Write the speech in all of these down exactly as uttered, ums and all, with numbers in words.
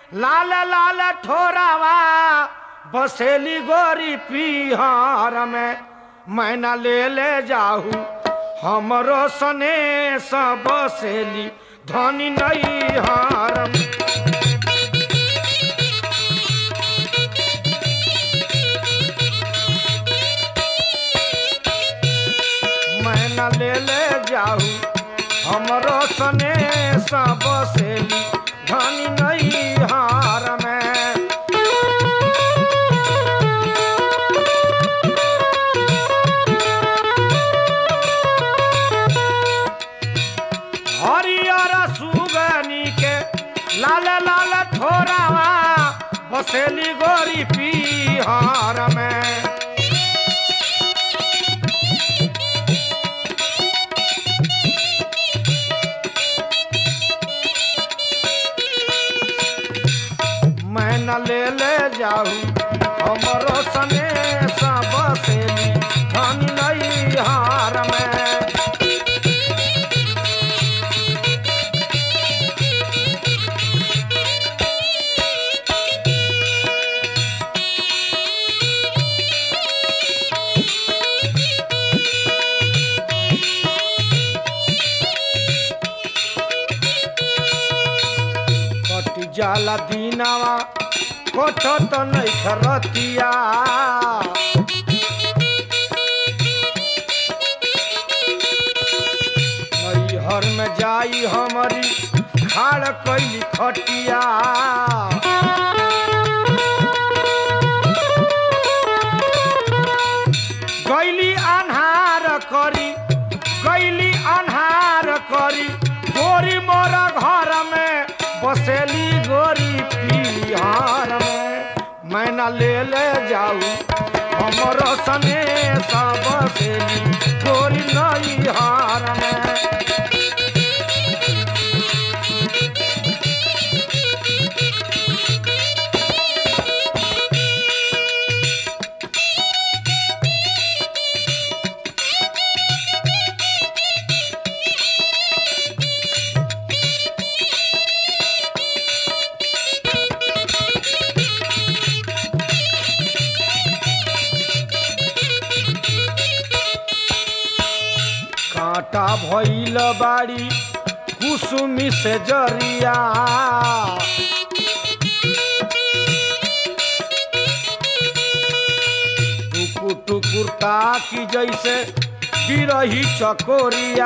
लाल लाल ठोरावा बसेली गोरी पीहर में मैना ले ले जाहू हमरो सने सब बसेली धनी नहीं हारम। मैना ले ले जाहू हमरो सने सब बसेली धनी नहीं हार में। हरियर सुगनी के लाल लाल ठोरावा बसेली गोरी पीहर में। मैं न ले ले जाऊं हमरो सने सब बसेली धनी नहीं हार में। जाला दीनावा कोठ तो नहीं खरतिया नैहर में जाई हमारी खाड़ कैली खटिया। गैली अन्हार करी गैली अन्हार करी गोरी मोरा घर में बसेली गोरी पीहर में। मैं न ले ले जाऊं हमरो सने सब बसेली गोरी नहीं हार में। कांटा भइल बाड़ी कुसुमी से जरिया टुकुर टुकुर ताकी जैसे बिरही चकोरिया।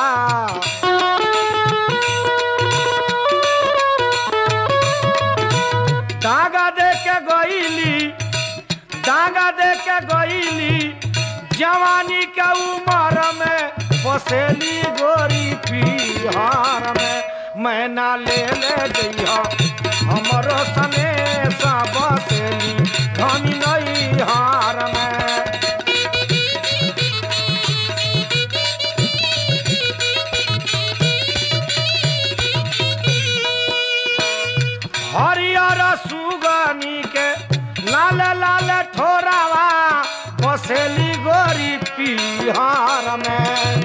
दागा दे के गईली दागा दे के गईली जवानी के उमर में बसेली गोरी पीहर में। मैं ना ले ले जइहा हमरो सने सब बसेली धनी नहीं हार में। हरियर सुगनी के लाल लाल ठोरावा बसेली गोरी पीहर में।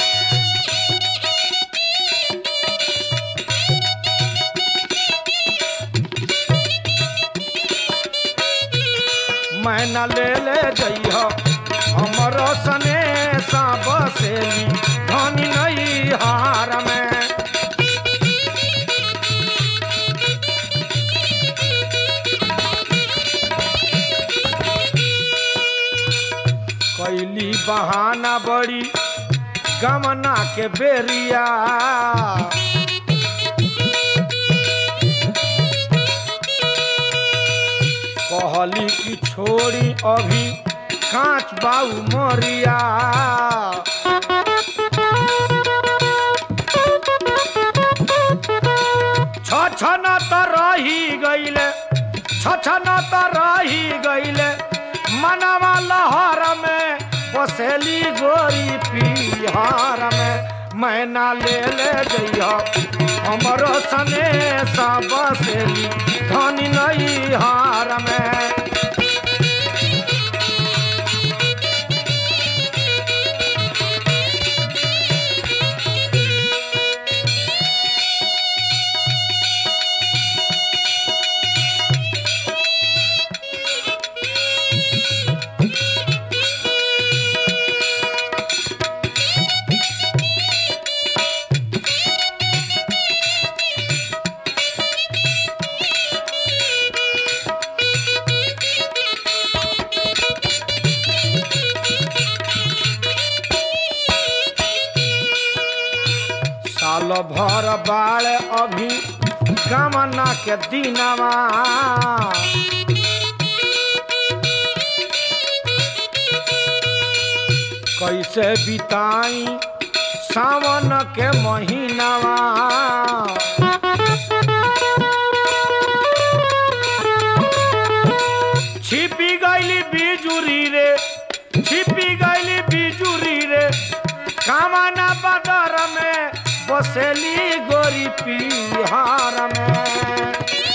मैं न ले ले जइहा हमरो सने सब बसेली धनी नहीं हार में। कैली बहाना बड़ी गमना के बेरिया कहली की छोड़ी अभी कांच बाऊ मोरिया। छछन त रही गईले छछन त रही गईले मनवा लहर में बसेली गोरी पीहर में। मैं ना ले ले जइहा हमरो सने सब बसेली धनी नहीं हार में। पल भर बाल अभी कामना के दीनवा कैसे बिताई सावन के महीनावा छिपी गईली बिजुरी रे छिपी गईली बिजुरी रे कामना बदर में बसेली गोरी पिहार में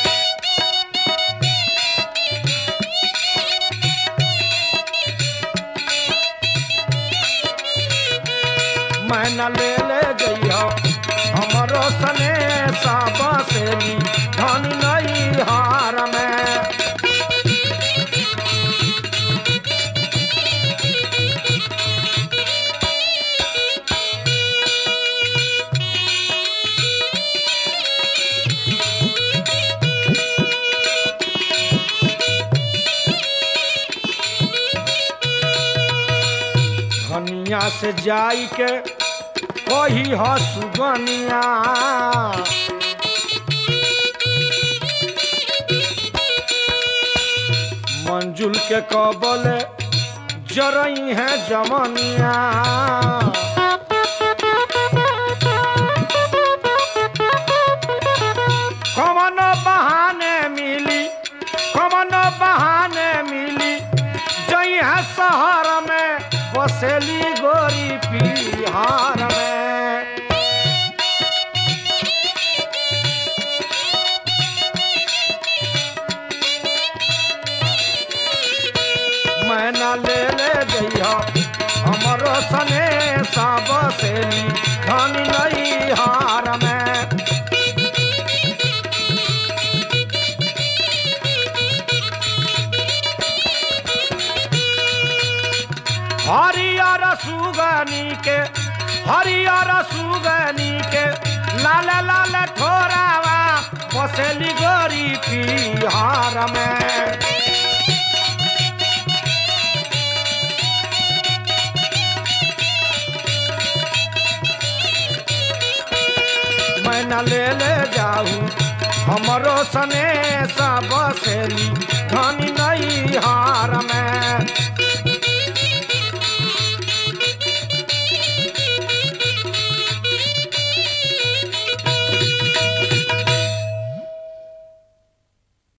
मैं न ले ले जइयो हमरो सने सा बसेली धन नहीं हार में धनिया से जाई के कही ह सुगनिया मंजुल के कबले जरई है जमनिया कमन बहाने मिली कमन बहाने मिली जई है शहर में बसेली गोरी पिहार में मैं न ले ले जइयो हमरो सने सा बसेली धन नहीं हार में हरियर सुगनी के हरियर सुगनी के लाल लाल ठोरावा बसेली गोरी पिहार में मैं न ले ले जाऊं हमरो सने सा बसेली